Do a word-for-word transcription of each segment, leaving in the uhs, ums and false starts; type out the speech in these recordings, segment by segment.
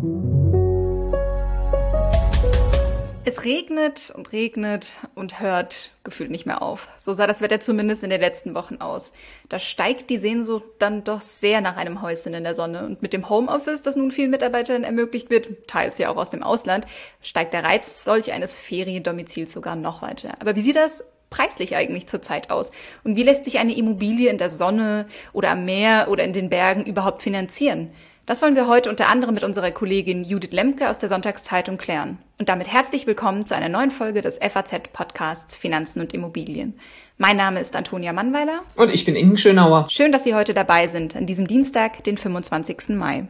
Es regnet und regnet und hört gefühlt nicht mehr auf. So sah das Wetter zumindest in den letzten Wochen aus. Da steigt die Sehnsucht dann doch sehr nach einem Häuschen in der Sonne. Und mit dem Homeoffice, das nun vielen Mitarbeitern ermöglicht wird, teils ja auch aus dem Ausland, steigt der Reiz solch eines Feriendomizils sogar noch weiter. Aber wie sieht das preislich eigentlich zurzeit aus? Und wie lässt sich eine Immobilie in der Sonne oder am Meer oder in den Bergen überhaupt finanzieren? Das wollen wir heute unter anderem mit unserer Kollegin Judith Lemke aus der Sonntagszeitung klären. Und damit herzlich willkommen zu einer neuen Folge des F A Z-Podcasts Finanzen und Immobilien. Mein Name ist Antonia Mannweiler. Und ich bin Inken Schönauer. Schön, dass Sie heute dabei sind, an diesem Dienstag, den fünfundzwanzigsten Mai.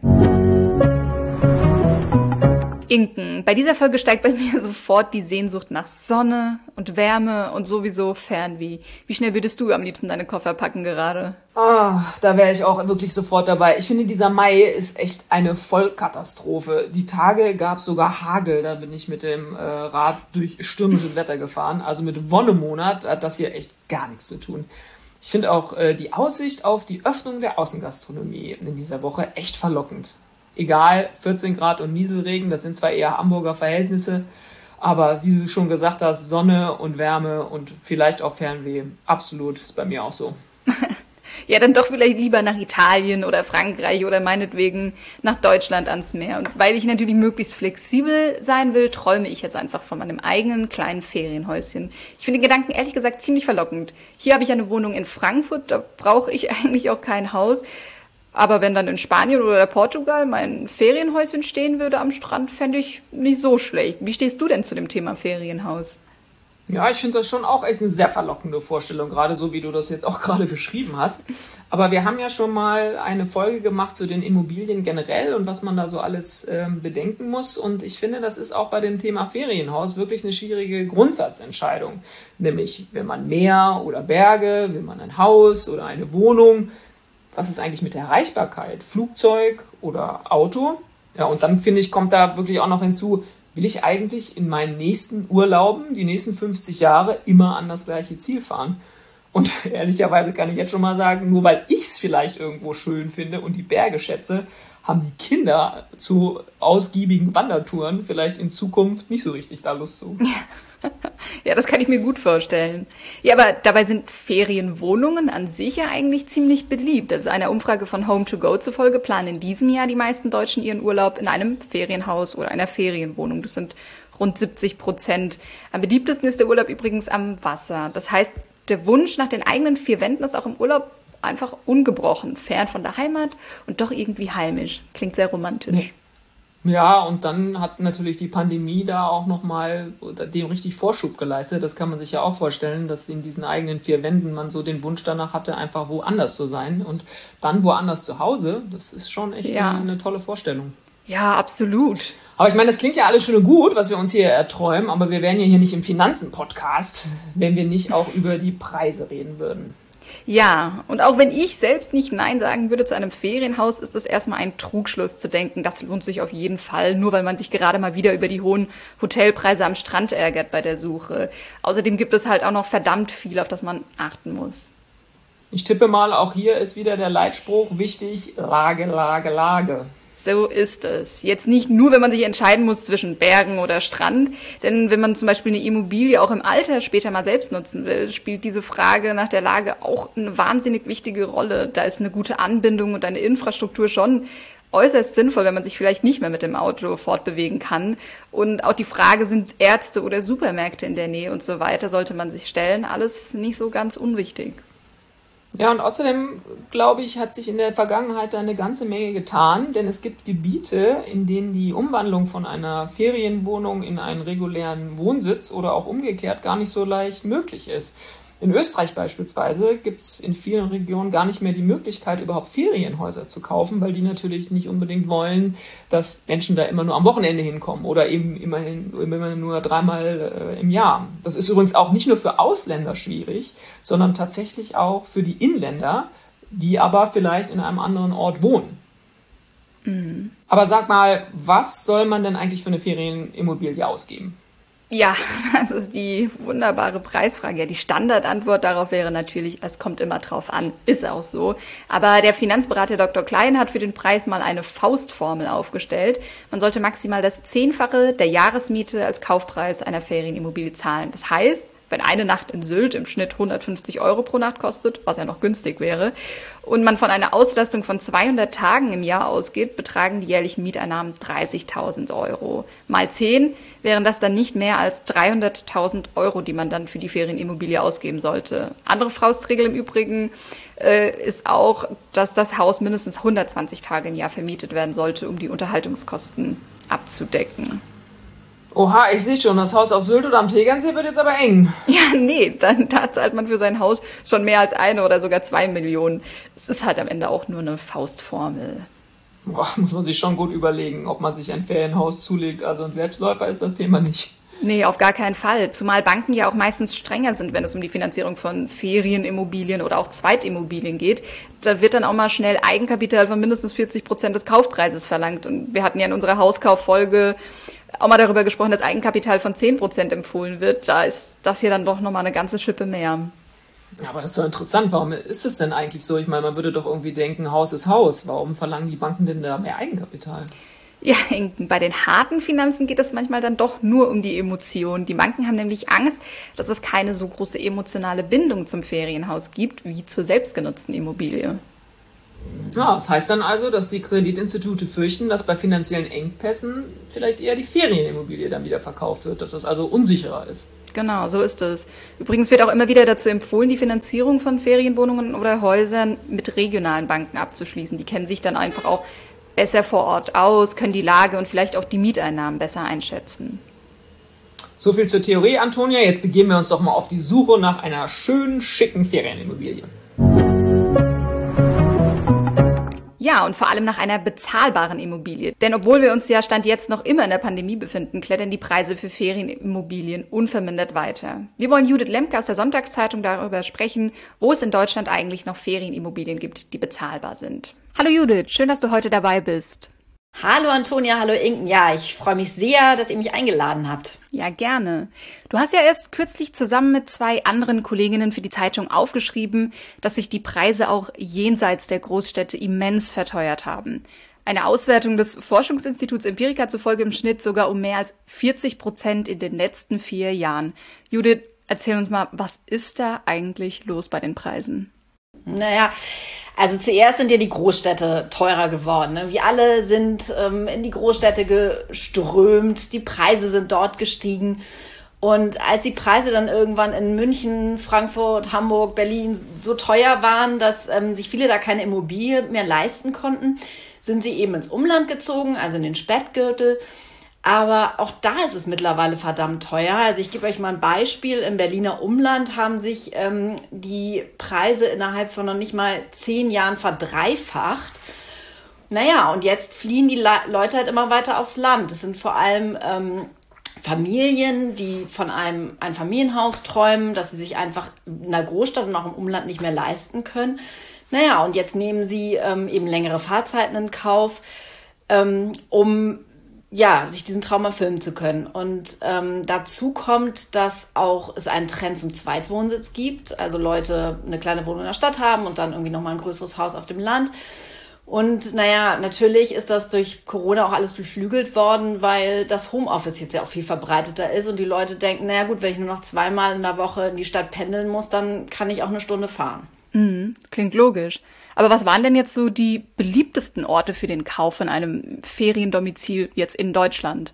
Inken, bei dieser Folge steigt bei mir sofort die Sehnsucht nach Sonne und Wärme und sowieso Fernweh. Wie schnell würdest du am liebsten deine Koffer packen gerade? Ah, da wäre ich auch wirklich sofort dabei. Ich finde, dieser Mai ist echt eine Vollkatastrophe. Die Tage gab es sogar Hagel, da bin ich mit dem äh, Rad durch stürmisches Wetter gefahren. Also mit Wonnemonat hat das hier echt gar nichts zu tun. Ich finde auch äh, die Aussicht auf die Öffnung der Außengastronomie in dieser Woche echt verlockend. Egal, vierzehn Grad und Nieselregen, das sind zwar eher Hamburger Verhältnisse, aber wie du schon gesagt hast, Sonne und Wärme und vielleicht auch Fernweh, absolut, ist bei mir auch so. Ja, dann doch vielleicht lieber nach Italien oder Frankreich oder meinetwegen nach Deutschland ans Meer. Und weil ich natürlich möglichst flexibel sein will, träume ich jetzt einfach von meinem eigenen kleinen Ferienhäuschen. Ich finde den Gedanken ehrlich gesagt ziemlich verlockend. Hier habe ich eine Wohnung in Frankfurt, da brauche ich eigentlich auch kein Haus. Aber wenn dann in Spanien oder Portugal mein Ferienhäuschen stehen würde am Strand, fände ich nicht so schlecht. Wie stehst du denn zu dem Thema Ferienhaus? Ja, ich finde das schon auch echt eine sehr verlockende Vorstellung, gerade so, wie du das jetzt auch gerade beschrieben hast. Aber wir haben ja schon mal eine Folge gemacht zu den Immobilien generell und was man da so alles ähm, bedenken muss. Und ich finde, das ist auch bei dem Thema Ferienhaus wirklich eine schwierige Grundsatzentscheidung. Nämlich, will man Meer oder Berge, will man ein Haus oder eine Wohnung? Was ist eigentlich mit der Erreichbarkeit? Flugzeug oder Auto? Ja, und dann finde ich, kommt da wirklich auch noch hinzu, will ich eigentlich in meinen nächsten Urlauben, die nächsten fünfzig Jahre, immer an das gleiche Ziel fahren? Und ehrlicherweise kann ich jetzt schon mal sagen, nur weil ich es vielleicht irgendwo schön finde und die Berge schätze, haben die Kinder zu ausgiebigen Wandertouren vielleicht in Zukunft nicht so richtig da Lust zu. Ja, das kann ich mir gut vorstellen. Ja, aber dabei sind Ferienwohnungen an sich ja eigentlich ziemlich beliebt. Also einer Umfrage von Home to Go zufolge planen in diesem Jahr die meisten Deutschen ihren Urlaub in einem Ferienhaus oder einer Ferienwohnung. Das sind rund siebzig Prozent. Am beliebtesten ist der Urlaub übrigens am Wasser. Das heißt, der Wunsch nach den eigenen vier Wänden ist auch im Urlaub einfach ungebrochen, fern von der Heimat und doch irgendwie heimisch. Klingt sehr romantisch. Ja, und dann hat natürlich die Pandemie da auch nochmal dem richtig Vorschub geleistet. Das kann man sich ja auch vorstellen, dass in diesen eigenen vier Wänden man so den Wunsch danach hatte, einfach woanders zu sein. Und dann woanders zu Hause, das ist schon echt ja. eine, eine tolle Vorstellung. Ja, absolut. Aber ich meine, das klingt ja alles schön und gut, was wir uns hier erträumen, aber wir wären ja hier nicht im Finanzen-Podcast, wenn wir nicht auch über die Preise reden würden. Ja, und auch wenn ich selbst nicht Nein sagen würde zu einem Ferienhaus, ist es erstmal ein Trugschluss zu denken, das lohnt sich auf jeden Fall, nur weil man sich gerade mal wieder über die hohen Hotelpreise am Strand ärgert bei der Suche. Außerdem gibt es halt auch noch verdammt viel, auf das man achten muss. Ich tippe mal, auch hier ist wieder der Leitspruch wichtig, Lage, Lage, Lage. So ist es. Jetzt nicht nur, wenn man sich entscheiden muss zwischen Bergen oder Strand, denn wenn man zum Beispiel eine Immobilie auch im Alter später mal selbst nutzen will, spielt diese Frage nach der Lage auch eine wahnsinnig wichtige Rolle. Da ist eine gute Anbindung und eine Infrastruktur schon äußerst sinnvoll, wenn man sich vielleicht nicht mehr mit dem Auto fortbewegen kann. Und auch die Frage, sind Ärzte oder Supermärkte in der Nähe und so weiter, sollte man sich stellen. Alles nicht so ganz unwichtig. Ja, und außerdem, glaube ich, hat sich in der Vergangenheit da eine ganze Menge getan, denn es gibt Gebiete, in denen die Umwandlung von einer Ferienwohnung in einen regulären Wohnsitz oder auch umgekehrt gar nicht so leicht möglich ist. In Österreich beispielsweise gibt es in vielen Regionen gar nicht mehr die Möglichkeit, überhaupt Ferienhäuser zu kaufen, weil die natürlich nicht unbedingt wollen, dass Menschen da immer nur am Wochenende hinkommen oder eben immerhin immer nur dreimal äh, im Jahr. Das ist übrigens auch nicht nur für Ausländer schwierig, sondern tatsächlich auch für die Inländer, die aber vielleicht in einem anderen Ort wohnen. Mhm. Aber sag mal, was soll man denn eigentlich für eine Ferienimmobilie ausgeben? Ja, das ist die wunderbare Preisfrage. Ja, die Standardantwort darauf wäre natürlich, es kommt immer drauf an. Ist auch so. Aber der Finanzberater Doktor Klein hat für den Preis mal eine Faustformel aufgestellt. Man sollte maximal das Zehnfache der Jahresmiete als Kaufpreis einer Ferienimmobilie zahlen. Das heißt, wenn eine Nacht in Sylt im Schnitt hundertfünfzig Euro pro Nacht kostet, was ja noch günstig wäre, und man von einer Auslastung von zweihundert Tagen im Jahr ausgeht, betragen die jährlichen Mieteinnahmen dreißigtausend Euro. Mal zehn wären das dann nicht mehr als dreihunderttausend Euro, die man dann für die Ferienimmobilie ausgeben sollte. Andere Faustregel im Übrigen äh, ist auch, dass das Haus mindestens hundertzwanzig Tage im Jahr vermietet werden sollte, um die Unterhaltungskosten abzudecken. Oha, ich sehe schon, das Haus auf Sylt oder am Tegernsee wird jetzt aber eng. Ja, nee, dann, da zahlt man für sein Haus schon mehr als eine oder sogar zwei Millionen. Es ist halt am Ende auch nur eine Faustformel. Boah, muss man sich schon gut überlegen, ob man sich ein Ferienhaus zulegt. Also ein Selbstläufer ist das Thema nicht. Nee, auf gar keinen Fall. Zumal Banken ja auch meistens strenger sind, wenn es um die Finanzierung von Ferienimmobilien oder auch Zweitimmobilien geht. Da wird dann auch mal schnell Eigenkapital von mindestens vierzig Prozent des Kaufpreises verlangt. Und wir hatten ja in unserer Hauskauffolge auch mal darüber gesprochen, dass Eigenkapital von zehn Prozent empfohlen wird. Da ist das hier dann doch nochmal eine ganze Schippe mehr. Aber das ist doch interessant. Warum ist das denn eigentlich so? Ich meine, man würde doch irgendwie denken, Haus ist Haus. Warum verlangen die Banken denn da mehr Eigenkapital? Ja, bei den harten Finanzen geht es manchmal dann doch nur um die Emotionen. Die Banken haben nämlich Angst, dass es keine so große emotionale Bindung zum Ferienhaus gibt wie zur selbstgenutzten Immobilie. Ja, das heißt dann also, dass die Kreditinstitute fürchten, dass bei finanziellen Engpässen vielleicht eher die Ferienimmobilie dann wieder verkauft wird, dass das also unsicherer ist. Genau, so ist es. Übrigens wird auch immer wieder dazu empfohlen, die Finanzierung von Ferienwohnungen oder Häusern mit regionalen Banken abzuschließen. Die kennen sich dann einfach auch besser vor Ort aus, können die Lage und vielleicht auch die Mieteinnahmen besser einschätzen. So viel zur Theorie, Antonia. Jetzt begeben wir uns doch mal auf die Suche nach einer schönen, schicken Ferienimmobilie. Ja, und vor allem nach einer bezahlbaren Immobilie. Denn obwohl wir uns ja Stand jetzt noch immer in der Pandemie befinden, klettern die Preise für Ferienimmobilien unvermindert weiter. Wir wollen Judith Lemke aus der Sonntagszeitung darüber sprechen, wo es in Deutschland eigentlich noch Ferienimmobilien gibt, die bezahlbar sind. Hallo Judith, schön, dass du heute dabei bist. Hallo Antonia, hallo Inken. Ja, ich freue mich sehr, dass ihr mich eingeladen habt. Ja, gerne. Du hast ja erst kürzlich zusammen mit zwei anderen Kolleginnen für die Zeitung aufgeschrieben, dass sich die Preise auch jenseits der Großstädte immens verteuert haben. Eine Auswertung des Forschungsinstituts Empirica zufolge im Schnitt sogar um mehr als vierzig Prozent in den letzten vier Jahren. Judith, erzähl uns mal, was ist da eigentlich los bei den Preisen? Naja, also zuerst sind ja die Großstädte teurer geworden. Ne? Wir alle sind ähm, in die Großstädte geströmt, die Preise sind dort gestiegen. Und als die Preise dann irgendwann in München, Frankfurt, Hamburg, Berlin so teuer waren, dass ähm, sich viele da keine Immobilie mehr leisten konnten, sind sie eben ins Umland gezogen, also in den Speckgürtel. Aber auch da ist es mittlerweile verdammt teuer. Also ich gebe euch mal ein Beispiel. Im Berliner Umland haben sich ähm, die Preise innerhalb von noch nicht mal zehn Jahren verdreifacht. Naja, und jetzt fliehen die Le- Leute halt immer weiter aufs Land. Es sind vor allem ähm, Familien, die von einem ein Familienhaus träumen, dass sie sich einfach in der Großstadt und auch im Umland nicht mehr leisten können. Naja, und jetzt nehmen sie ähm, eben längere Fahrzeiten in Kauf, ähm, um ja, sich diesen Traum erfüllen zu können. Und ähm, dazu kommt, dass auch es einen Trend zum Zweitwohnsitz gibt. Also Leute eine kleine Wohnung in der Stadt haben und dann irgendwie nochmal ein größeres Haus auf dem Land. Und naja, natürlich ist das durch Corona auch alles beflügelt worden, weil das Homeoffice jetzt ja auch viel verbreiteter ist und die Leute denken, naja gut, wenn ich nur noch zweimal in der Woche in die Stadt pendeln muss, dann kann ich auch eine Stunde fahren. Mhm, klingt logisch. Aber was waren denn jetzt so die beliebtesten Orte für den Kauf von einem Feriendomizil jetzt in Deutschland?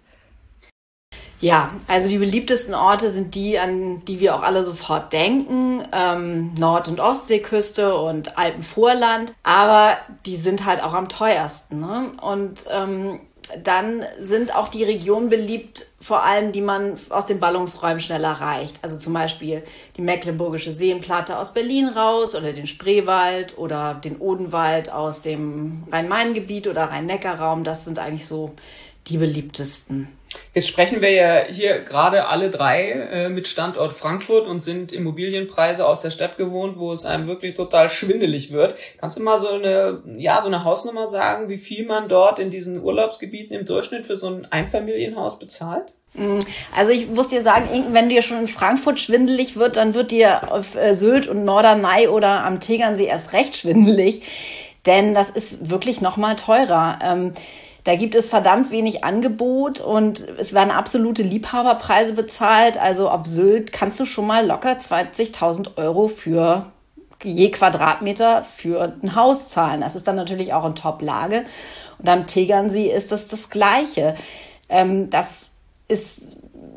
Ja, also die beliebtesten Orte sind die, an die wir auch alle sofort denken. Ähm, Nord- und Ostseeküste und Alpenvorland. Aber die sind halt auch am teuersten. Ne? Und ähm, dann sind auch die Regionen beliebt, vor allem die man aus den Ballungsräumen schnell erreicht. Also zum Beispiel die Mecklenburgische Seenplatte aus Berlin raus oder den Spreewald oder den Odenwald aus dem Rhein-Main-Gebiet oder Rhein-Neckar-Raum. Das sind eigentlich so die beliebtesten. Jetzt sprechen wir ja hier gerade alle drei äh, mit Standort Frankfurt und sind Immobilienpreise aus der Stadt gewohnt, wo es einem wirklich total schwindelig wird. Kannst du mal so eine, ja, so eine Hausnummer sagen, wie viel man dort in diesen Urlaubsgebieten im Durchschnitt für so ein Einfamilienhaus bezahlt? Also ich muss dir sagen, wenn dir schon in Frankfurt schwindelig wird, dann wird dir auf Sylt und Norderney oder am Tegernsee erst recht schwindelig, denn das ist wirklich noch mal teurer. Ähm, da gibt es verdammt wenig Angebot und es werden absolute Liebhaberpreise bezahlt. Also auf Sylt kannst du schon mal locker zwanzigtausend Euro für je Quadratmeter für ein Haus zahlen. Das ist dann natürlich auch in Top-Lage. Und am Tegernsee ist das das Gleiche. Ähm, das ist,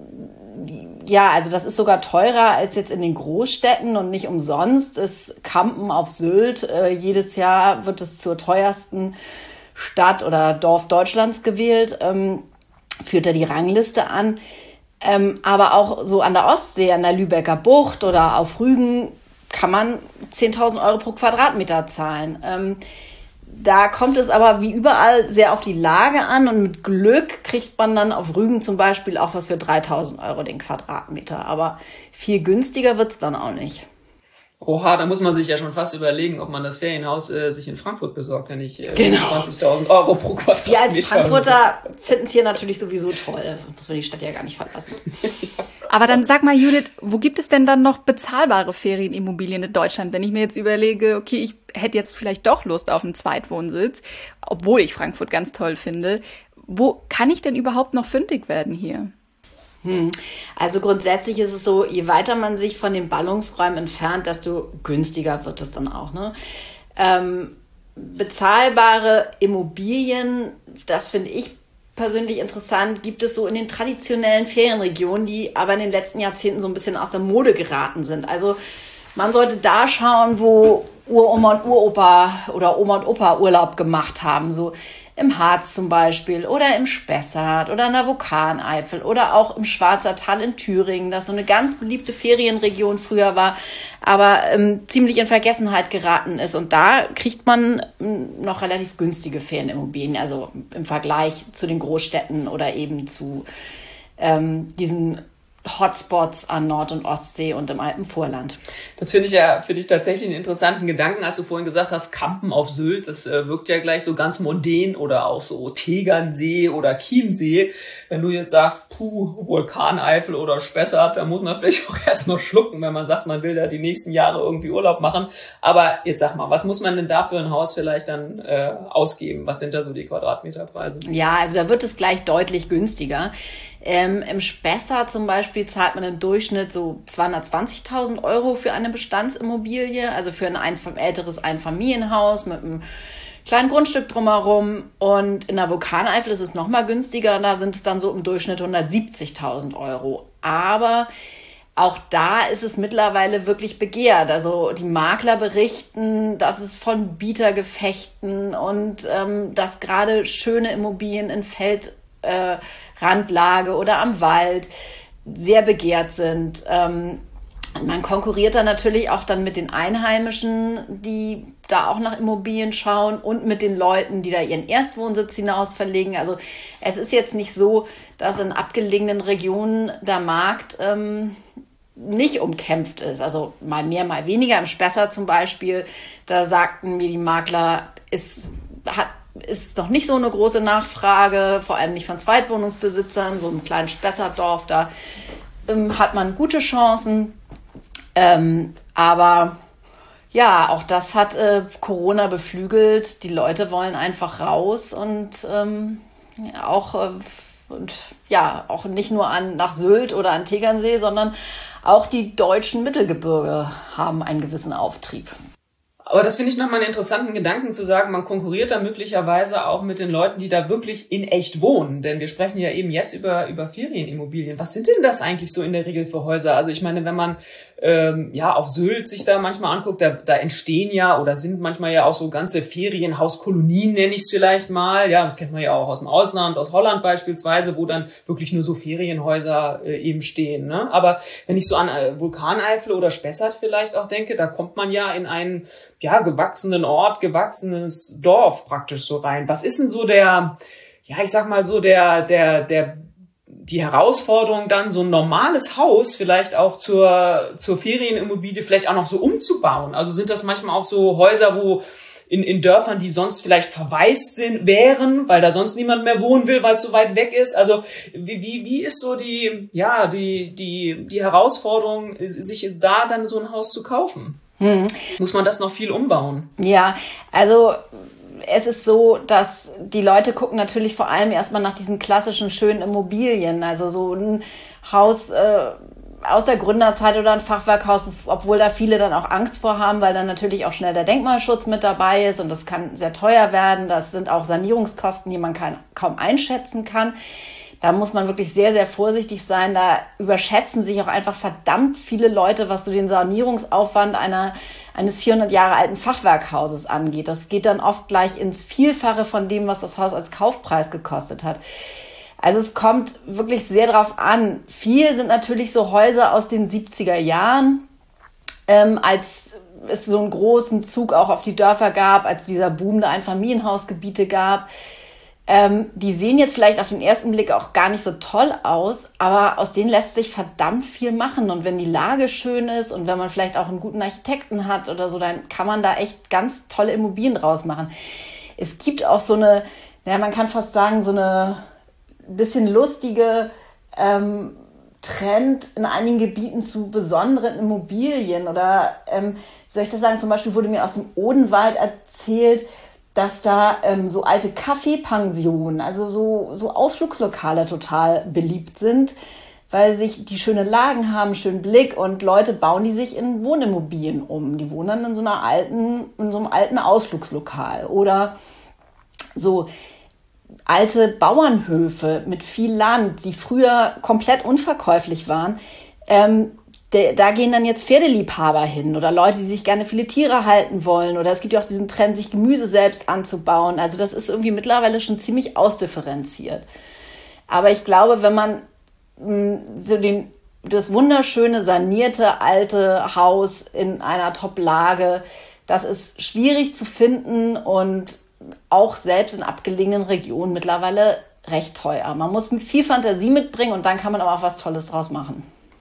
ja, also das ist sogar teurer als jetzt in den Großstädten und nicht umsonst ist Kampen auf Sylt. Äh, jedes Jahr wird es zur teuersten Stadt oder Dorf Deutschlands gewählt, ähm, führt er die Rangliste an. Ähm, aber auch so an der Ostsee, an der Lübecker Bucht oder auf Rügen kann man zehntausend Euro pro Quadratmeter zahlen. Ähm, Da kommt es aber wie überall sehr auf die Lage an und mit Glück kriegt man dann auf Rügen zum Beispiel auch was für dreitausend Euro den Quadratmeter. Aber viel günstiger wird's dann auch nicht. Oha, da muss man sich ja schon fast überlegen, ob man das Ferienhaus äh, sich in Frankfurt besorgt, wenn ich äh, genau. zwanzigtausend Euro pro Quadratmeter. Wir als Frankfurter finden es hier natürlich sowieso toll. Das muss man die Stadt ja gar nicht verlassen. Aber dann sag mal, Judith, wo gibt es denn dann noch bezahlbare Ferienimmobilien in Deutschland? Wenn ich mir jetzt überlege, okay, ich hätte jetzt vielleicht doch Lust auf einen Zweitwohnsitz, obwohl ich Frankfurt ganz toll finde. Wo kann ich denn überhaupt noch fündig werden hier? Hm. Also grundsätzlich ist es so, je weiter man sich von den Ballungsräumen entfernt, desto günstiger wird es dann auch. Ne? Ähm, bezahlbare Immobilien, das finde ich persönlich interessant, gibt es so in den traditionellen Ferienregionen, die aber in den letzten Jahrzehnten so ein bisschen aus der Mode geraten sind. Also man sollte da schauen, wo Uroma und Uropa oder Oma und Opa Urlaub gemacht haben, so im Harz zum Beispiel oder im Spessart oder in der Vulkaneifel oder auch im Schwarzertal in Thüringen, das so eine ganz beliebte Ferienregion früher war, aber ähm, ziemlich in Vergessenheit geraten ist. Und da kriegt man ähm, noch relativ günstige Ferienimmobilien, also im Vergleich zu den Großstädten oder eben zu ähm, diesen Hotspots an Nord- und Ostsee und im Alpenvorland. Das finde ich ja für dich tatsächlich einen interessanten Gedanken, als du vorhin gesagt hast, Kampen auf Sylt, das äh, wirkt ja gleich so ganz mondän oder auch so Tegernsee oder Chiemsee. Wenn du jetzt sagst, puh, Vulkaneifel oder Spessart, da muss man vielleicht auch erstmal schlucken, wenn man sagt, man will da die nächsten Jahre irgendwie Urlaub machen. Aber jetzt sag mal, was muss man denn da für ein Haus vielleicht dann äh, ausgeben? Was sind da so die Quadratmeterpreise? Ja, also da wird es gleich deutlich günstiger. Ähm, Im Spessart zum Beispiel zahlt man im Durchschnitt so zweihundertzwanzigtausend Euro für eine Bestandsimmobilie, also für ein, ein älteres Einfamilienhaus mit einem kleinen Grundstück drumherum. Und in der Vulkaneifel ist es noch mal günstiger, da sind es dann so im Durchschnitt hundertsiebzigtausend Euro. Aber auch da ist es mittlerweile wirklich begehrt. Also die Makler berichten, dass es von Bietergefechten und ähm, dass gerade schöne Immobilien in Feldrandlage äh, oder am Wald sehr begehrt sind. Ähm, man konkurriert dann natürlich auch dann mit den Einheimischen, die da auch nach Immobilien schauen und mit den Leuten, die da ihren Erstwohnsitz hinaus verlegen. Also es ist jetzt nicht so, dass in abgelegenen Regionen der Markt ähm, nicht umkämpft ist. Also mal mehr, mal weniger. Im Spessart zum Beispiel, da sagten mir die Makler, ist, hat, ist noch nicht so eine große Nachfrage, vor allem nicht von Zweitwohnungsbesitzern. So im kleinen Spessartdorf, da ähm, hat man gute Chancen. Ähm, aber ja, auch das hat äh, Corona beflügelt. Die Leute wollen einfach raus und ähm, auch äh, und ja auch nicht nur an nach Sylt oder an Tegernsee, sondern auch die deutschen Mittelgebirge haben einen gewissen Auftrieb. Aber das finde ich nochmal einen interessanten Gedanken zu sagen, man konkurriert da möglicherweise auch mit den Leuten, die da wirklich in echt wohnen. Denn wir sprechen ja eben jetzt über über Ferienimmobilien. Was sind denn das eigentlich so in der Regel für Häuser? Also ich meine, wenn man ähm, ja auf Sylt sich da manchmal anguckt, da, da entstehen ja oder sind manchmal ja auch so ganze Ferienhauskolonien, nenne ich es vielleicht mal. Ja, das kennt man ja auch aus dem Ausland, aus Holland beispielsweise, wo dann wirklich nur so Ferienhäuser äh, eben stehen. Ne? Aber wenn ich so an äh, Vulkaneifel oder Spessart vielleicht auch denke, da kommt man ja in einen ja, gewachsenen Ort, gewachsenes Dorf praktisch so rein. Was ist denn so der, ja, ich sag mal so der, der, der, die Herausforderung dann, so ein normales Haus vielleicht auch zur, zur Ferienimmobilie vielleicht auch noch so umzubauen? Also sind das manchmal auch so Häuser, wo in, in Dörfern, die sonst vielleicht verwaist sind, wären, weil da sonst niemand mehr wohnen will, weil es so weit weg ist. Also wie, wie, wie ist so die, ja, die, die, die Herausforderung, sich jetzt da dann so ein Haus zu kaufen? Hm. Muss man das noch viel umbauen? Ja, also es ist so, dass die Leute gucken natürlich vor allem erstmal nach diesen klassischen schönen Immobilien. Also so ein Haus äh, aus der Gründerzeit oder ein Fachwerkhaus, obwohl da viele dann auch Angst vor haben, weil dann natürlich auch schnell der Denkmalschutz mit dabei ist und das kann sehr teuer werden. Das sind auch Sanierungskosten, die man kein, kaum einschätzen kann. Da muss man wirklich sehr, sehr vorsichtig sein. Da überschätzen sich auch einfach verdammt viele Leute, was so den Sanierungsaufwand einer, eines vierhundert Jahre alten Fachwerkhauses angeht. Das geht dann oft gleich ins Vielfache von dem, was das Haus als Kaufpreis gekostet hat. Also es kommt wirklich sehr drauf an. Viel sind natürlich so Häuser aus den siebziger Jahren, ähm, als es so einen großen Zug auch auf die Dörfer gab, als dieser Boom der Einfamilienhausgebiete gab. Ähm, die sehen jetzt vielleicht auf den ersten Blick auch gar nicht so toll aus, aber aus denen lässt sich verdammt viel machen. Und wenn die Lage schön ist und wenn man vielleicht auch einen guten Architekten hat oder so, dann kann man da echt ganz tolle Immobilien draus machen. Es gibt auch so eine, naja, man kann fast sagen, so eine bisschen lustige ähm, Trend in einigen Gebieten zu besonderen Immobilien. Oder, ähm, wie soll ich das sagen, zum Beispiel wurde mir aus dem Odenwald erzählt, dass da ähm, so alte Kaffeepensionen, also so, so Ausflugslokale total beliebt sind, weil sich die schöne Lagen haben, schönen Blick und Leute bauen die sich in Wohnimmobilien um. Die wohnen dann in so einer alten, in so einem alten Ausflugslokal. Oder so alte Bauernhöfe mit viel Land, die früher komplett unverkäuflich waren. Ähm, Da gehen dann jetzt Pferdeliebhaber hin oder Leute, die sich gerne viele Tiere halten wollen. Oder es gibt ja auch diesen Trend, sich Gemüse selbst anzubauen. Also das ist irgendwie mittlerweile schon ziemlich ausdifferenziert. Aber ich glaube, wenn man mh, so den, das wunderschöne, sanierte, alte Haus in einer Top-Lage, das ist schwierig zu finden und auch selbst in abgelegenen Regionen mittlerweile recht teuer. Man muss mit viel Fantasie mitbringen und dann kann man aber auch was Tolles draus machen.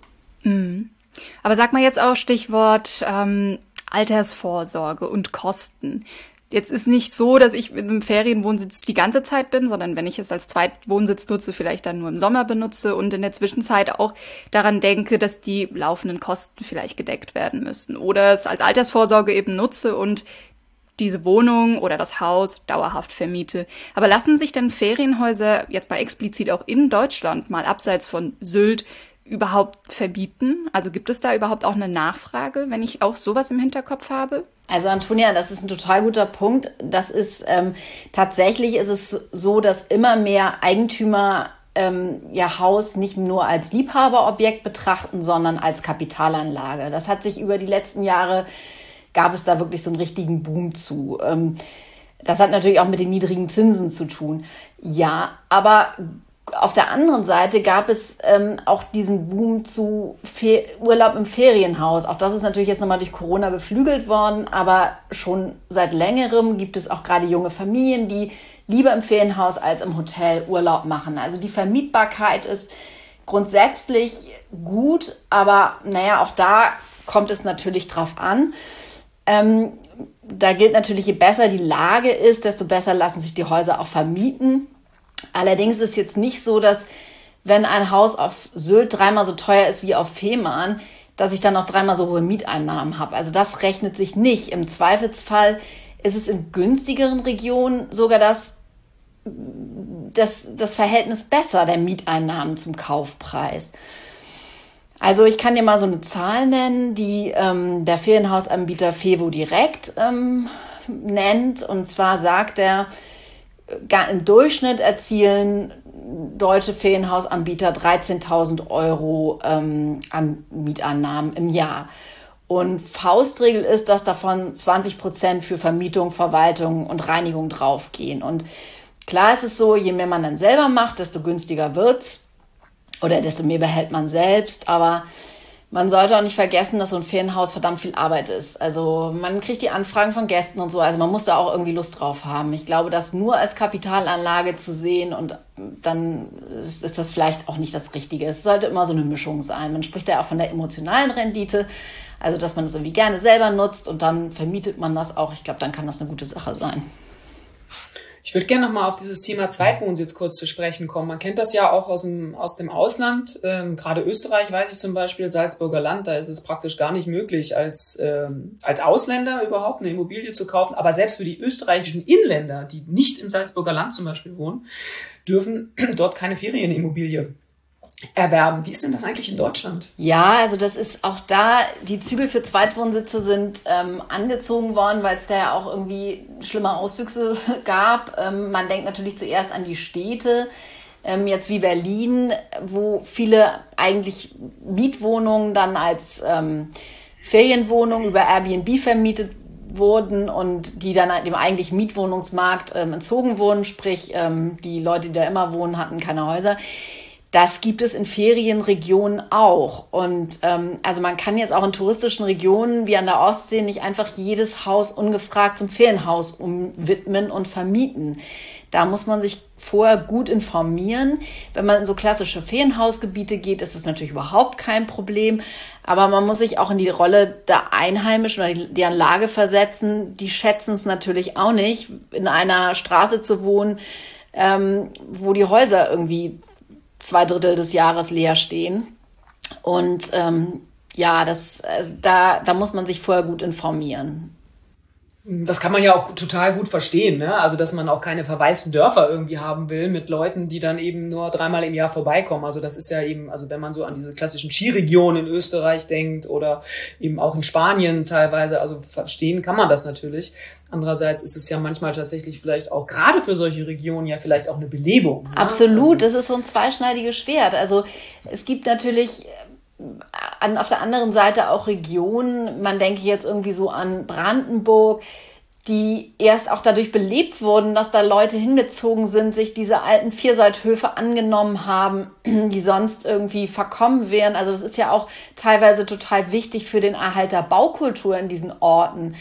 Mhm. Aber sag mal jetzt auch Stichwort ähm, Altersvorsorge und Kosten. Jetzt ist nicht so, dass ich mit einem Ferienwohnsitz die ganze Zeit bin, sondern wenn ich es als Zweitwohnsitz nutze, vielleicht dann nur im Sommer benutze und in der Zwischenzeit auch daran denke, dass die laufenden Kosten vielleicht gedeckt werden müssen. Oder es als Altersvorsorge eben nutze und diese Wohnung oder das Haus dauerhaft vermiete. Aber lassen sich denn Ferienhäuser jetzt mal explizit auch in Deutschland, mal abseits von Sylt, überhaupt verbieten? Also gibt es da überhaupt auch eine Nachfrage, wenn ich auch sowas im Hinterkopf habe? Also Antonia, das ist ein total guter Punkt. Das ist ähm, tatsächlich ist es so, dass immer mehr Eigentümer ähm, ihr Haus nicht nur als Liebhaberobjekt betrachten, sondern als Kapitalanlage. Das hat sich über die letzten Jahre, gab es da wirklich so einen richtigen Boom zu. Ähm, das hat natürlich auch mit den niedrigen Zinsen zu tun. Ja, aber auf der anderen Seite gab es ähm, auch diesen Boom zu Fe- Urlaub im Ferienhaus. Auch das ist natürlich jetzt nochmal durch Corona beflügelt worden, aber schon seit längerem gibt es auch gerade junge Familien, die lieber im Ferienhaus als im Hotel Urlaub machen. Also die Vermietbarkeit ist grundsätzlich gut, aber naja, auch da kommt es natürlich drauf an. Ähm, da gilt natürlich, je besser die Lage ist, desto besser lassen sich die Häuser auch vermieten. Allerdings ist es jetzt nicht so, dass wenn ein Haus auf Sylt dreimal so teuer ist wie auf Fehmarn, dass ich dann noch dreimal so hohe Mieteinnahmen habe. Also das rechnet sich nicht. Im Zweifelsfall ist es in günstigeren Regionen sogar das, das, das Verhältnis besser der Mieteinnahmen zum Kaufpreis. Also ich kann dir mal so eine Zahl nennen, die ähm, der Ferienhausanbieter Fevo direkt ähm, nennt. Und zwar sagt er, im Durchschnitt erzielen deutsche Ferienhausanbieter dreizehntausend Euro ähm, an Mieteinnahmen im Jahr. Und Faustregel ist, dass davon zwanzig Prozent für Vermietung, Verwaltung und Reinigung draufgehen. Und klar ist es so, je mehr man dann selber macht, desto günstiger wird's oder desto mehr behält man selbst. Aber Man sollte auch nicht vergessen, dass so ein Ferienhaus verdammt viel Arbeit ist. Also man kriegt die Anfragen von Gästen und so. Also man muss da auch irgendwie Lust drauf haben. Ich glaube, das nur als Kapitalanlage zu sehen und dann ist, ist das vielleicht auch nicht das Richtige. Es sollte immer so eine Mischung sein. Man spricht ja auch von der emotionalen Rendite. Also dass man das irgendwie gerne selber nutzt und dann vermietet man das auch. Ich glaube, dann kann das eine gute Sache sein. Ich würde gerne nochmal auf dieses Thema Zweitwohnen jetzt kurz zu sprechen kommen. Man kennt das ja auch aus dem, aus dem Ausland. Ähm, gerade Österreich, weiß ich zum Beispiel, Salzburger Land, da ist es praktisch gar nicht möglich, als, ähm, als Ausländer überhaupt eine Immobilie zu kaufen. Aber selbst für die österreichischen Inländer, die nicht im Salzburger Land zum Beispiel wohnen, dürfen dort keine Ferienimmobilie erwerben. Wie ist denn das eigentlich in Deutschland? Ja, also das ist auch da, die Zügel für Zweitwohnsitze sind ähm, angezogen worden, weil es da ja auch irgendwie schlimme Auswüchse gab. Ähm, man denkt natürlich zuerst an die Städte, ähm, jetzt wie Berlin, wo viele eigentlich Mietwohnungen dann als ähm, Ferienwohnungen über Airbnb vermietet wurden und die dann dem eigentlichen Mietwohnungsmarkt ähm, entzogen wurden, sprich ähm, die Leute, die da immer wohnen, hatten keine Häuser. Das gibt es in Ferienregionen auch. Und ähm, also man kann jetzt auch in touristischen Regionen wie an der Ostsee nicht einfach jedes Haus ungefragt zum Ferienhaus umwidmen und vermieten. Da muss man sich vorher gut informieren. Wenn man in so klassische Ferienhausgebiete geht, ist das natürlich überhaupt kein Problem. Aber man muss sich auch in die Rolle der Einheimischen oder deren Lage versetzen. Die schätzen es natürlich auch nicht, in einer Straße zu wohnen, ähm, wo die Häuser irgendwie zwei Drittel des Jahres leer stehen. Und ähm, ja, das, also da, da muss man sich vorher gut informieren. Das kann man ja auch total gut verstehen, ne? Also, dass man auch keine verwaisten Dörfer irgendwie haben will mit Leuten, die dann eben nur dreimal im Jahr vorbeikommen. Also, das ist ja eben, also wenn man so an diese klassischen Skiregionen in Österreich denkt oder eben auch in Spanien teilweise, also verstehen kann man das natürlich. Andererseits ist es ja manchmal tatsächlich vielleicht auch gerade für solche Regionen ja vielleicht auch eine Belebung. Ne? Absolut, also, das ist so ein zweischneidiges Schwert. Also, es gibt natürlich an, auf der anderen Seite auch Regionen, man denke jetzt irgendwie so an Brandenburg, die erst auch dadurch belebt wurden, dass da Leute hingezogen sind, sich diese alten Vierseithöfe angenommen haben, die sonst irgendwie verkommen wären. Also das ist ja auch teilweise total wichtig für den Erhalt der Baukultur in diesen Orten.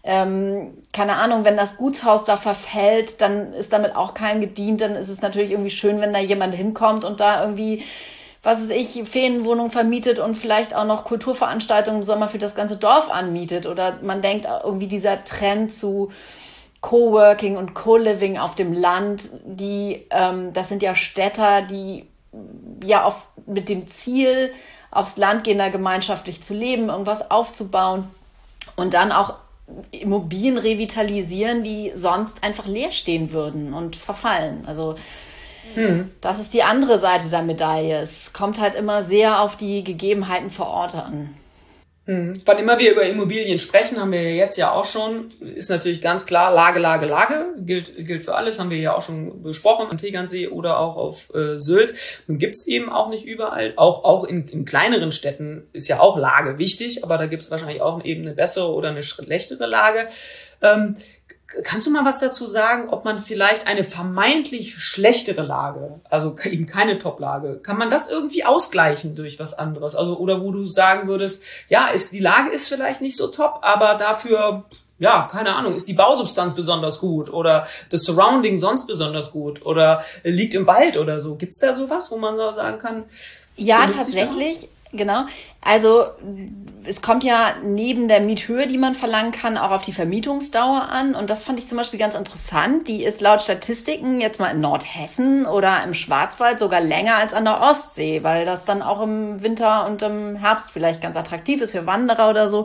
Ähm, keine Ahnung, wenn das Gutshaus da verfällt, dann ist damit auch keinem gedient. Dann ist es natürlich irgendwie schön, wenn da jemand hinkommt und da irgendwie, was weiß ich, Ferienwohnungen vermietet und vielleicht auch noch Kulturveranstaltungen im Sommer für das ganze Dorf anmietet. Oder man denkt irgendwie dieser Trend zu Coworking und Co-Living auf dem Land, die, ähm, das sind ja Städter, die ja auf, mit dem Ziel, aufs Land gehen, da gemeinschaftlich zu leben, irgendwas aufzubauen und dann auch Immobilien revitalisieren, die sonst einfach leer stehen würden und verfallen. Also hm. Das ist die andere Seite der Medaille. Es kommt halt immer sehr auf die Gegebenheiten vor Ort an. Hm. Wann immer wir über Immobilien sprechen, haben wir jetzt ja auch schon, ist natürlich ganz klar, Lage, Lage, Lage, gilt, gilt für alles, haben wir ja auch schon besprochen, am Tegernsee oder auch auf äh, Sylt. Nun gibt's eben auch nicht überall, auch, auch in, in kleineren Städten ist ja auch Lage wichtig, aber da gibt's wahrscheinlich auch eben eine bessere oder eine schlechtere Lage. Ähm, Kannst du mal was dazu sagen, ob man vielleicht eine vermeintlich schlechtere Lage, also eben keine Top-Lage, kann man das irgendwie ausgleichen durch was anderes? Also, oder wo du sagen würdest, ja, ist, die Lage ist vielleicht nicht so top, aber dafür, ja, keine Ahnung, ist die Bausubstanz besonders gut oder das Surrounding sonst besonders gut oder liegt im Wald oder so. Gibt's da sowas, wo man so sagen kann? Ja, tatsächlich. Genau. Also es kommt ja neben der Miethöhe, die man verlangen kann, auch auf die Vermietungsdauer an. Und das fand ich zum Beispiel ganz interessant. Die ist laut Statistiken jetzt mal in Nordhessen oder im Schwarzwald sogar länger als an der Ostsee, weil das dann auch im Winter und im Herbst vielleicht ganz attraktiv ist für Wanderer oder so.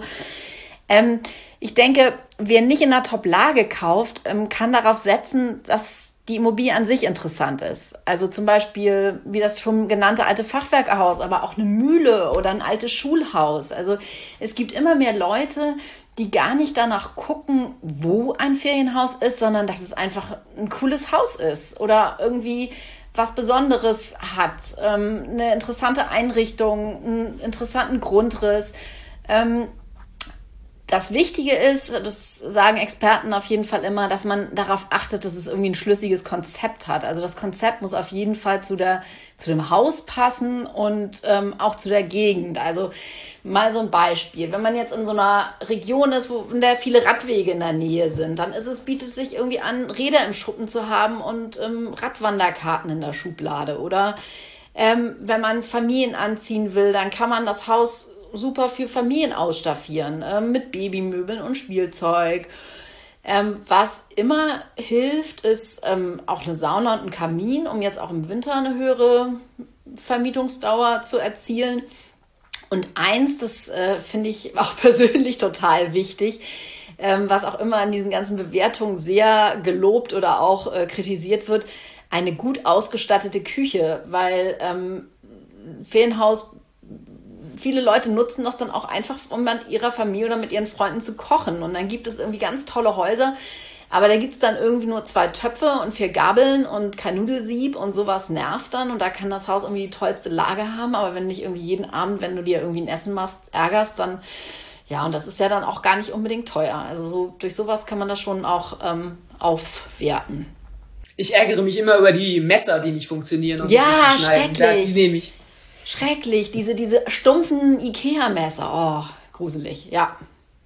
Ähm, ich denke, wer nicht in einer Top-Lage kauft, ähm, kann darauf setzen, dass die Immobilie an sich interessant ist. Also zum Beispiel, wie das schon genannte alte Fachwerkhaus, aber auch eine Mühle oder ein altes Schulhaus. Also es gibt immer mehr Leute, die gar nicht danach gucken, wo ein Ferienhaus ist, sondern dass es einfach ein cooles Haus ist oder irgendwie was Besonderes hat, ähm, eine interessante Einrichtung, einen interessanten Grundriss. Ähm, Das Wichtige ist, das sagen Experten auf jeden Fall immer, dass man darauf achtet, dass es irgendwie ein schlüssiges Konzept hat. Also das Konzept muss auf jeden Fall zu der zu dem Haus passen und ähm, auch zu der Gegend. Also mal so ein Beispiel. Wenn man jetzt in so einer Region ist, wo in der viele Radwege in der Nähe sind, dann ist es, bietet es sich irgendwie an, Räder im Schuppen zu haben und ähm, Radwanderkarten in der Schublade. Oder ähm, wenn man Familien anziehen will, dann kann man das Haus super für Familien ausstaffieren, äh, mit Babymöbeln und Spielzeug. Ähm, was immer hilft, ist ähm, auch eine Sauna und ein Kamin, um jetzt auch im Winter eine höhere Vermietungsdauer zu erzielen. Und eins, das äh, finde ich auch persönlich total wichtig, ähm, was auch immer in diesen ganzen Bewertungen sehr gelobt oder auch äh, kritisiert wird, eine gut ausgestattete Küche, weil ähm, Ferienhaus, viele Leute nutzen das dann auch einfach, um mit ihrer Familie oder mit ihren Freunden zu kochen. Und dann gibt es irgendwie ganz tolle Häuser, aber da gibt es dann irgendwie nur zwei Töpfe und vier Gabeln und kein Nudelsieb und sowas nervt dann. Und da kann das Haus irgendwie die tollste Lage haben, aber wenn du dich irgendwie jeden Abend, wenn du dir irgendwie ein Essen machst, ärgerst, dann, ja, und das ist ja dann auch gar nicht unbedingt teuer. Also so, durch sowas kann man das schon auch ähm, aufwerten. Ich ärgere mich immer über die Messer, die nicht funktionieren. Und ja, nicht schneiden. schrecklich. Die nehme ich. Schrecklich, diese, diese stumpfen Ikea-Messer. Oh, gruselig, ja.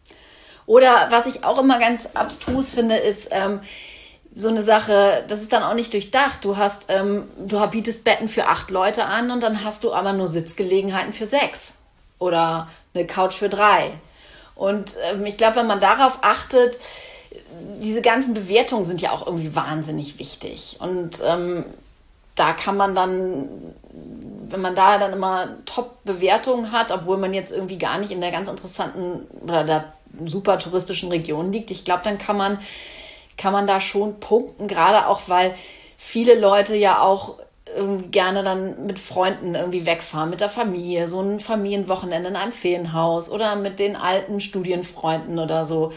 Oder was ich auch immer ganz abstrus finde, ist ähm, so eine Sache, das ist dann auch nicht durchdacht. Du hast, ähm, du bietest Betten für acht Leute an und dann hast du aber nur Sitzgelegenheiten für sechs. Oder eine Couch für drei. Und ähm, ich glaube, wenn man darauf achtet, diese ganzen Bewertungen sind ja auch irgendwie wahnsinnig wichtig. Und ähm, da kann man dann, wenn man da dann immer Top-Bewertungen hat, obwohl man jetzt irgendwie gar nicht in der ganz interessanten oder der super touristischen Region liegt, ich glaube, dann kann man, kann man da schon punkten, gerade auch, weil viele Leute ja auch irgendwie gerne dann mit Freunden irgendwie wegfahren, mit der Familie, so ein Familienwochenende in einem Ferienhaus oder mit den alten Studienfreunden oder so.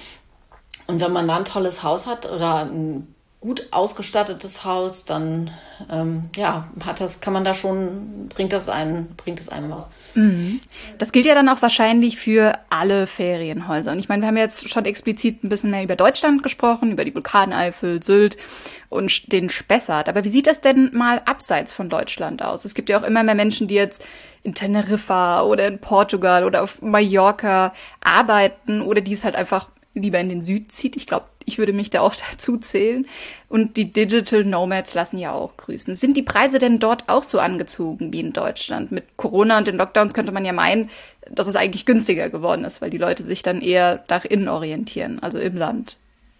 Und wenn man da ein tolles Haus hat oder ein gut ausgestattetes Haus, dann ähm, ja, hat das, kann man da schon, bringt das einen, bringt es einem was. Mhm. Das gilt ja dann auch wahrscheinlich für alle Ferienhäuser. Und ich meine, wir haben jetzt schon explizit ein bisschen mehr über Deutschland gesprochen, über die Vulkaneifel, Sylt und den Spessart. Aber wie sieht das denn mal abseits von Deutschland aus? Es gibt ja auch immer mehr Menschen, die jetzt in Teneriffa oder in Portugal oder auf Mallorca arbeiten oder die es halt einfach lieber in den Süden zieht. Ich glaube, ich würde mich da auch dazu zählen. Und die Digital Nomads lassen ja auch grüßen. Sind die Preise denn dort auch so angezogen wie in Deutschland? Mit Corona und den Lockdowns könnte man ja meinen, dass es eigentlich günstiger geworden ist, weil die Leute sich dann eher nach innen orientieren, also im Land.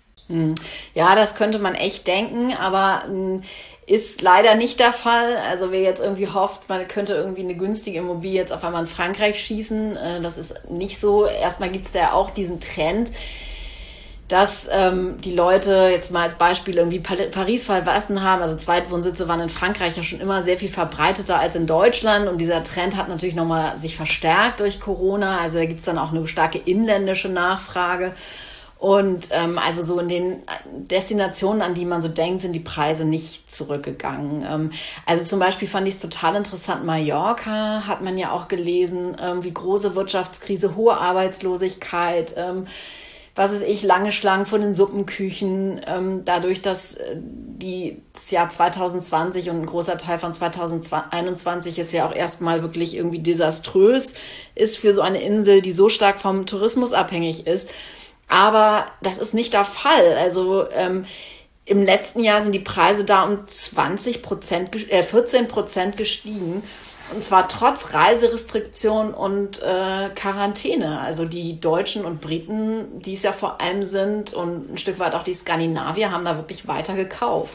Ja, das könnte man echt denken, aber ist leider nicht der Fall. Also wer jetzt irgendwie hofft, man könnte irgendwie eine günstige Immobilie jetzt auf einmal in Frankreich schießen, das ist nicht so. Erstmal gibt es da auch diesen Trend, dass ähm, die Leute jetzt mal als Beispiel irgendwie Paris verlassen haben. Also Zweitwohnsitze waren in Frankreich ja schon immer sehr viel verbreiteter als in Deutschland. Und dieser Trend hat natürlich nochmal sich verstärkt durch Corona. Also da gibt's dann auch eine starke inländische Nachfrage. Und ähm, also so in den Destinationen, an die man so denkt, sind die Preise nicht zurückgegangen. Ähm, also zum Beispiel fand ich es total interessant, Mallorca hat man ja auch gelesen, ähm, wie große Wirtschaftskrise, hohe Arbeitslosigkeit, ähm, was weiß ich, lange Schlangen vor den Suppenküchen, ähm, dadurch, dass äh, die, das Jahr zwanzig zwanzig und ein großer Teil von zwanzig einundzwanzig jetzt ja auch erstmal wirklich irgendwie desaströs ist für so eine Insel, die so stark vom Tourismus abhängig ist. Aber das ist nicht der Fall. Also ähm, im letzten Jahr sind die Preise da um zwanzig Prozent, äh, vierzehn Prozent gestiegen. Und zwar trotz Reiserestriktion und äh, Quarantäne. Also die Deutschen und Briten, die es ja vor allem sind, und ein Stück weit auch die Skandinavier, haben da wirklich weiter gekauft.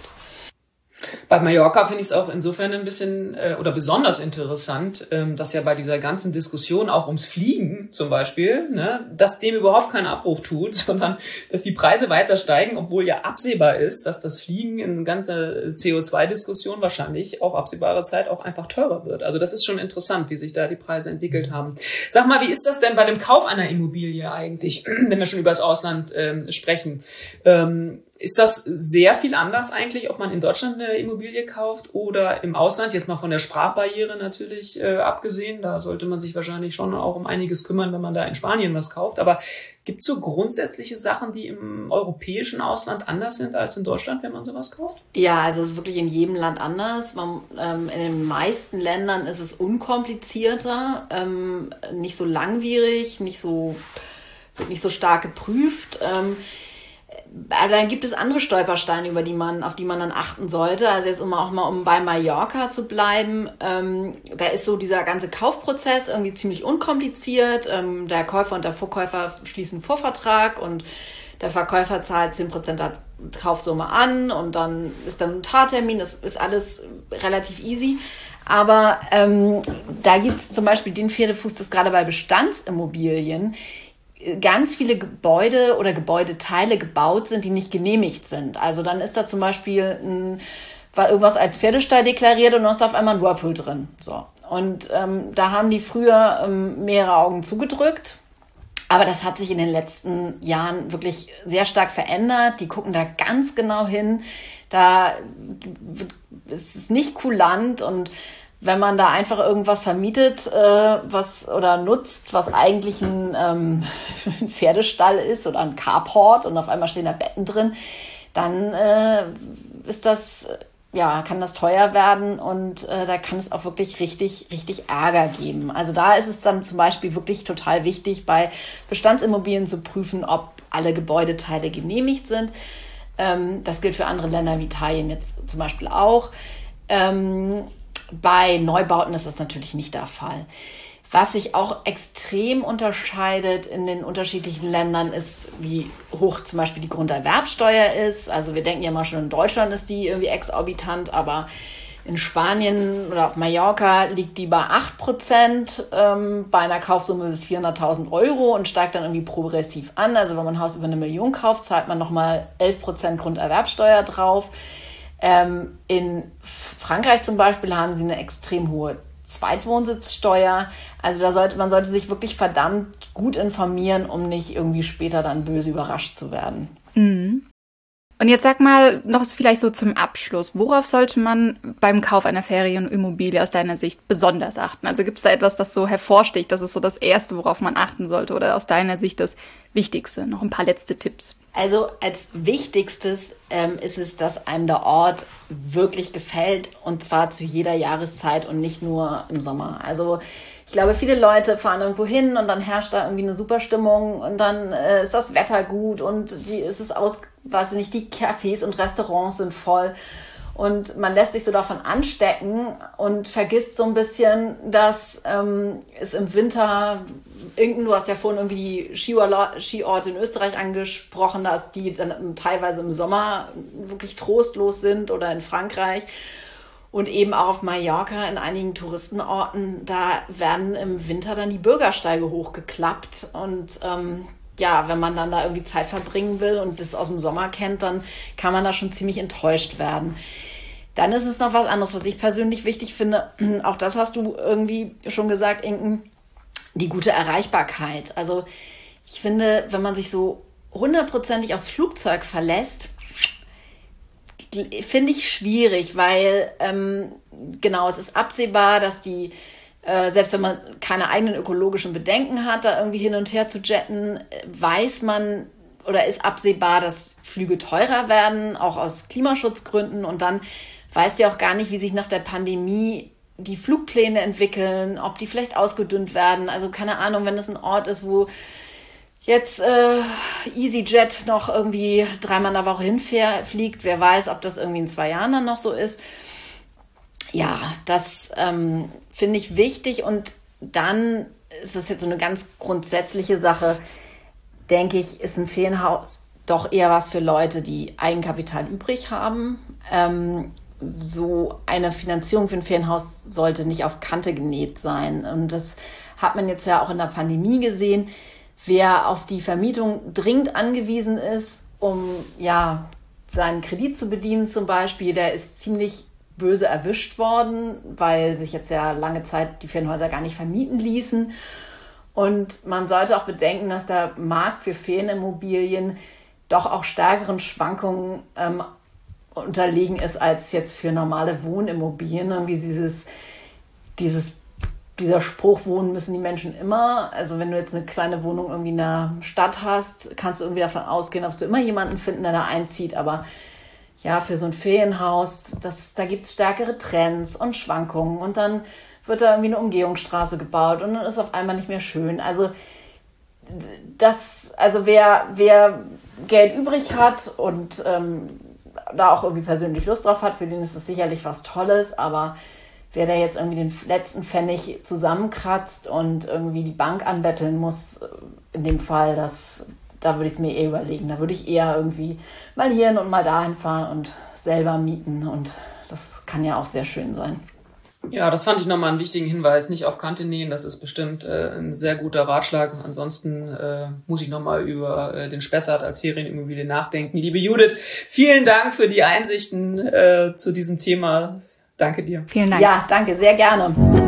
Bei Mallorca finde ich es auch insofern ein bisschen äh, oder besonders interessant, ähm, dass ja bei dieser ganzen Diskussion auch ums Fliegen zum Beispiel, ne, dass dem überhaupt keinen Abbruch tut, sondern dass die Preise weiter steigen, obwohl ja absehbar ist, dass das Fliegen in eine ganze C O zwei Diskussion wahrscheinlich auf absehbare Zeit auch einfach teurer wird. Also das ist schon interessant, wie sich da die Preise entwickelt haben. Sag mal, wie ist das denn bei dem Kauf einer Immobilie eigentlich, wenn wir schon über das Ausland ähm, sprechen? Ähm, Ist das sehr viel anders eigentlich, ob man in Deutschland eine Immobilie kauft oder im Ausland? Jetzt mal von der Sprachbarriere natürlich äh, abgesehen. Da sollte man sich wahrscheinlich schon auch um einiges kümmern, wenn man da in Spanien was kauft. Aber gibt es so grundsätzliche Sachen, die im europäischen Ausland anders sind als in Deutschland, wenn man sowas kauft? Ja, also es ist wirklich in jedem Land anders. Man, ähm, in den meisten Ländern ist es unkomplizierter, ähm, nicht so langwierig, nicht so, wird nicht so stark geprüft. Ähm, Aber dann gibt es andere Stolpersteine, über die man, auf die man dann achten sollte. Also jetzt um auch mal, um bei Mallorca zu bleiben, ähm, da ist so dieser ganze Kaufprozess irgendwie ziemlich unkompliziert. Ähm, der Käufer und der Verkäufer schließen einen Vorvertrag und der Verkäufer zahlt zehn Prozent der Kaufsumme an und dann ist dann ein Tartermin. Das ist alles relativ easy. Aber ähm, da gibt es zum Beispiel den Pferdefuß, das gerade bei Bestandsimmobilien ganz viele Gebäude oder Gebäudeteile gebaut sind, die nicht genehmigt sind. Also dann ist da zum Beispiel ein, war irgendwas als Pferdestall deklariert und dann ist da auf einmal ein Whirlpool drin. So. Und ähm, da haben die früher ähm, mehrere Augen zugedrückt. Aber das hat sich in den letzten Jahren wirklich sehr stark verändert. Die gucken da ganz genau hin. Da ist es nicht kulant und wenn man da einfach irgendwas vermietet äh, was oder nutzt, was eigentlich ein, ähm, ein Pferdestall ist oder ein Carport und auf einmal stehen da Betten drin, dann äh, ist das, ja, kann das teuer werden und äh, da kann es auch wirklich richtig, richtig Ärger geben. Also da ist es dann zum Beispiel wirklich total wichtig, bei Bestandsimmobilien zu prüfen, ob alle Gebäudeteile genehmigt sind. Ähm, das gilt für andere Länder wie Italien jetzt zum Beispiel auch. Ähm, Bei Neubauten ist das natürlich nicht der Fall. Was sich auch extrem unterscheidet in den unterschiedlichen Ländern ist, wie hoch zum Beispiel die Grunderwerbsteuer ist. Also wir denken ja mal schon, in Deutschland ist die irgendwie exorbitant, aber in Spanien oder auf Mallorca liegt die bei acht Prozent ähm, bei einer Kaufsumme bis vierhunderttausend Euro und steigt dann irgendwie progressiv an. Also wenn man ein Haus über eine Million kauft, zahlt man nochmal elf Prozent Grunderwerbsteuer drauf. Ähm, in Frankreich zum Beispiel haben sie eine extrem hohe Zweitwohnsitzsteuer. Also da sollte man sollte sich wirklich verdammt gut informieren, um nicht irgendwie später dann böse überrascht zu werden. Mhm. Und jetzt sag mal noch vielleicht so zum Abschluss, worauf sollte man beim Kauf einer Ferienimmobilie aus deiner Sicht besonders achten? Also gibt es da etwas, das so hervorsticht, das ist so das Erste, worauf man achten sollte oder aus deiner Sicht das Wichtigste? Noch ein paar letzte Tipps. Also als Wichtigstes ähm, ist es, dass einem der Ort wirklich gefällt und zwar zu jeder Jahreszeit und nicht nur im Sommer. Also ich glaube, viele Leute fahren irgendwo hin und dann herrscht da irgendwie eine super Stimmung und dann äh, ist das Wetter gut und die ist es aus, weiß ich nicht, die Cafés und Restaurants sind voll und man lässt sich so davon anstecken und vergisst so ein bisschen, dass ähm, es im Winter irgendein, du hast ja vorhin irgendwie die Skiorte, Skiorte in Österreich angesprochen, dass die dann teilweise im Sommer wirklich trostlos sind oder in Frankreich. Und eben auch auf Mallorca in einigen Touristenorten, da werden im Winter dann die Bürgersteige hochgeklappt. Und ähm, ja, wenn man dann da irgendwie Zeit verbringen will und das aus dem Sommer kennt, dann kann man da schon ziemlich enttäuscht werden. Dann ist es noch was anderes, was ich persönlich wichtig finde. Auch das hast du irgendwie schon gesagt, Inken, die gute Erreichbarkeit. Also ich finde, wenn man sich so hundertprozentig aufs Flugzeug verlässt, finde ich schwierig, weil ähm, genau, es ist absehbar, dass die, äh, selbst wenn man keine eigenen ökologischen Bedenken hat, da irgendwie hin und her zu jetten, weiß man oder ist absehbar, dass Flüge teurer werden, auch aus Klimaschutzgründen. Und dann weiß ja auch gar nicht, wie sich nach der Pandemie die Flugpläne entwickeln, ob die vielleicht ausgedünnt werden. Also keine Ahnung, wenn das ein Ort ist, wo jetzt äh, EasyJet noch irgendwie dreimal in der Woche hinfliegt. Wer weiß, ob das irgendwie in zwei Jahren dann noch so ist. Ja, das ähm, finde ich wichtig. Und dann ist es jetzt so eine ganz grundsätzliche Sache, denke ich, ist ein Ferienhaus doch eher was für Leute, die Eigenkapital übrig haben. Ähm, so eine Finanzierung für ein Ferienhaus sollte nicht auf Kante genäht sein. Und das hat man jetzt ja auch in der Pandemie gesehen. Wer auf die Vermietung dringend angewiesen ist, um ja seinen Kredit zu bedienen zum Beispiel, der ist ziemlich böse erwischt worden, weil sich jetzt ja lange Zeit die Ferienhäuser gar nicht vermieten ließen. Und man sollte auch bedenken, dass der Markt für Ferienimmobilien doch auch stärkeren Schwankungen ähm, unterlegen ist als jetzt für normale Wohnimmobilien. Irgendwie dieses, dieses, dieser Spruch, wohnen müssen die Menschen immer. Also wenn du jetzt eine kleine Wohnung irgendwie in der Stadt hast, kannst du irgendwie davon ausgehen, dass du immer jemanden finden, der da einzieht. Aber ja, für so ein Ferienhaus, das, da gibt es stärkere Trends und Schwankungen. Und dann wird da irgendwie eine Umgehungsstraße gebaut und dann ist auf einmal nicht mehr schön. Also das, also wer, wer Geld übrig hat und ähm, da auch irgendwie persönlich Lust drauf hat, für den ist das sicherlich was Tolles, aber wer da jetzt irgendwie den letzten Pfennig zusammenkratzt und irgendwie die Bank anbetteln muss, in dem Fall, das, da würde ich es mir eher überlegen. Da würde ich eher irgendwie mal hierhin und mal dahin fahren und selber mieten und das kann ja auch sehr schön sein. Ja, das fand ich nochmal einen wichtigen Hinweis. Nicht auf Kante nähen, das ist bestimmt äh, ein sehr guter Ratschlag. Ansonsten äh, muss ich nochmal über äh, den Spessart als Ferienimmobilie nachdenken. Liebe Judith, vielen Dank für die Einsichten äh, zu diesem Thema. Danke dir. Vielen Dank. Ja, danke, sehr gerne.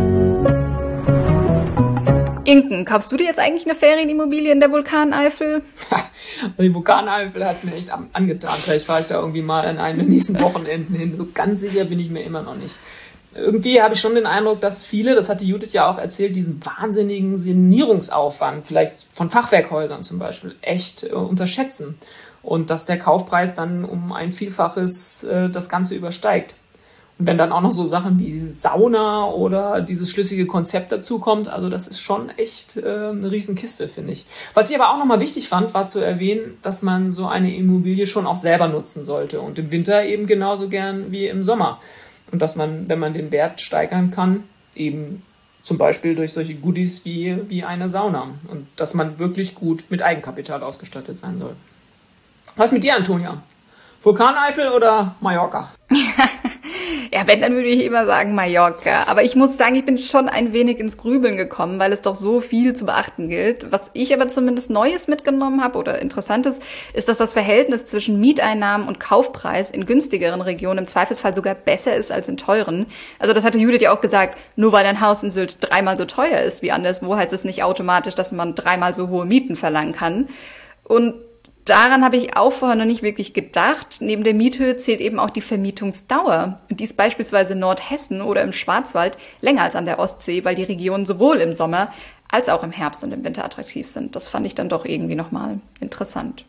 Inken, kaufst du dir jetzt eigentlich eine Ferienimmobilie in der Vulkaneifel? Die Vulkaneifel hat es mir echt angetan. Vielleicht fahre ich da irgendwie mal an einem der nächsten Wochenenden hin. So ganz sicher bin ich mir immer noch nicht. Irgendwie habe ich schon den Eindruck, dass viele, das hat die Judith ja auch erzählt, diesen wahnsinnigen Sanierungsaufwand, vielleicht von Fachwerkhäusern zum Beispiel, echt äh, unterschätzen. Und dass der Kaufpreis dann um ein Vielfaches äh, das Ganze übersteigt. Und wenn dann auch noch so Sachen wie Sauna oder dieses schlüssige Konzept dazukommt, also das ist schon echt äh, eine Riesenkiste, finde ich. Was ich aber auch nochmal wichtig fand, war zu erwähnen, dass man so eine Immobilie schon auch selber nutzen sollte. Und im Winter eben genauso gern wie im Sommer. Und dass man, wenn man den Wert steigern kann, eben zum Beispiel durch solche Goodies wie, wie eine Sauna. Und dass man wirklich gut mit Eigenkapital ausgestattet sein soll. Was mit dir, Antonia? Vulkaneifel oder Mallorca? Ja, wenn, dann würde ich immer sagen Mallorca. Aber ich muss sagen, ich bin schon ein wenig ins Grübeln gekommen, weil es doch so viel zu beachten gilt. Was ich aber zumindest Neues mitgenommen habe oder Interessantes, ist, dass das Verhältnis zwischen Mieteinnahmen und Kaufpreis in günstigeren Regionen im Zweifelsfall sogar besser ist als in teuren. Also das hatte Judith ja auch gesagt, nur weil ein Haus in Sylt dreimal so teuer ist wie anderswo, heißt es nicht automatisch, dass man dreimal so hohe Mieten verlangen kann. Und daran habe ich auch vorher noch nicht wirklich gedacht. Neben der Miethöhe zählt eben auch die Vermietungsdauer. Und die ist beispielsweise in Nordhessen oder im Schwarzwald länger als an der Ostsee, weil die Regionen sowohl im Sommer als auch im Herbst und im Winter attraktiv sind. Das fand ich dann doch irgendwie nochmal interessant.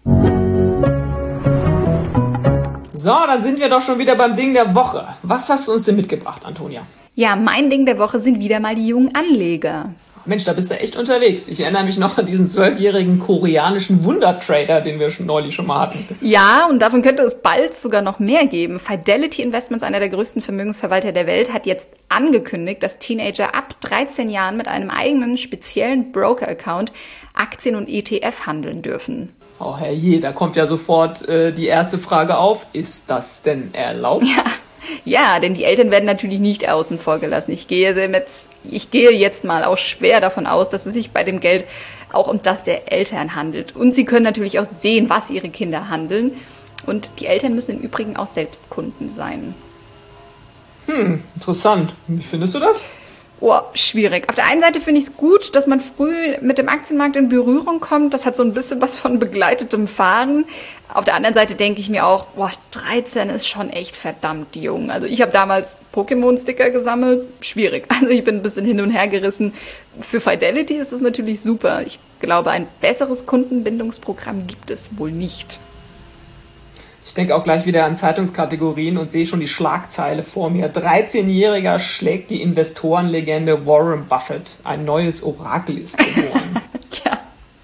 So, dann sind wir doch schon wieder beim Ding der Woche. Was hast du uns denn mitgebracht, Antonia? Ja, mein Ding der Woche sind wieder mal die jungen Anleger. Mensch, da bist du echt unterwegs. Ich erinnere mich noch an diesen zwölfjährigen koreanischen Wundertrader, den wir schon neulich schon mal hatten. Ja, und davon könnte es bald sogar noch mehr geben. Fidelity Investments, einer der größten Vermögensverwalter der Welt, hat jetzt angekündigt, dass Teenager ab dreizehn Jahren mit einem eigenen speziellen Broker-Account Aktien und E T F handeln dürfen. Oh herrje, da kommt ja sofort äh, die erste Frage auf. Ist das denn erlaubt? Ja. Ja, denn die Eltern werden natürlich nicht außen vor gelassen. Ich gehe jetzt, ich gehe jetzt mal auch schwer davon aus, dass es sich bei dem Geld auch um das der Eltern handelt. Und sie können natürlich auch sehen, was ihre Kinder handeln. Und die Eltern müssen im Übrigen auch selbst Kunden sein. Hm, interessant. Wie findest du das? Oh, schwierig. Auf der einen Seite finde ich es gut, dass man früh mit dem Aktienmarkt in Berührung kommt. Das hat so ein bisschen was von begleitetem Fahren. Auf der anderen Seite denke ich mir auch, boah, dreizehn ist schon echt verdammt jung. Also ich habe damals Pokémon-Sticker gesammelt. Schwierig. Also ich bin ein bisschen hin und her gerissen. Für Fidelity ist es natürlich super. Ich glaube, ein besseres Kundenbindungsprogramm gibt es wohl nicht. Ich denke auch gleich wieder an Zeitungskategorien und sehe schon die Schlagzeile vor mir. dreizehnjähriger schlägt die Investorenlegende Warren Buffett. Ein neues Orakel ist geboren. Ja.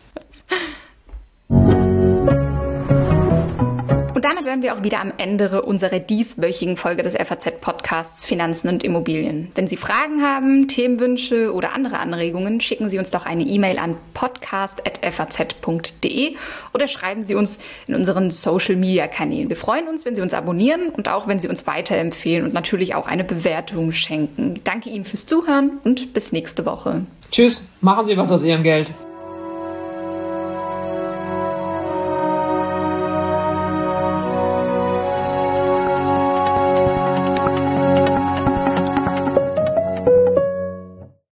Und damit wären wir auch wieder am Ende unserer dieswöchigen Folge des F A Z-Podcasts Finanzen und Immobilien. Wenn Sie Fragen haben, Themenwünsche oder andere Anregungen, schicken Sie uns doch eine E-Mail an podcast at f a z punkt d e oder schreiben Sie uns in unseren Social-Media-Kanälen. Wir freuen uns, wenn Sie uns abonnieren und auch, wenn Sie uns weiterempfehlen und natürlich auch eine Bewertung schenken. Danke Ihnen fürs Zuhören und bis nächste Woche. Tschüss, machen Sie was aus Ihrem Geld.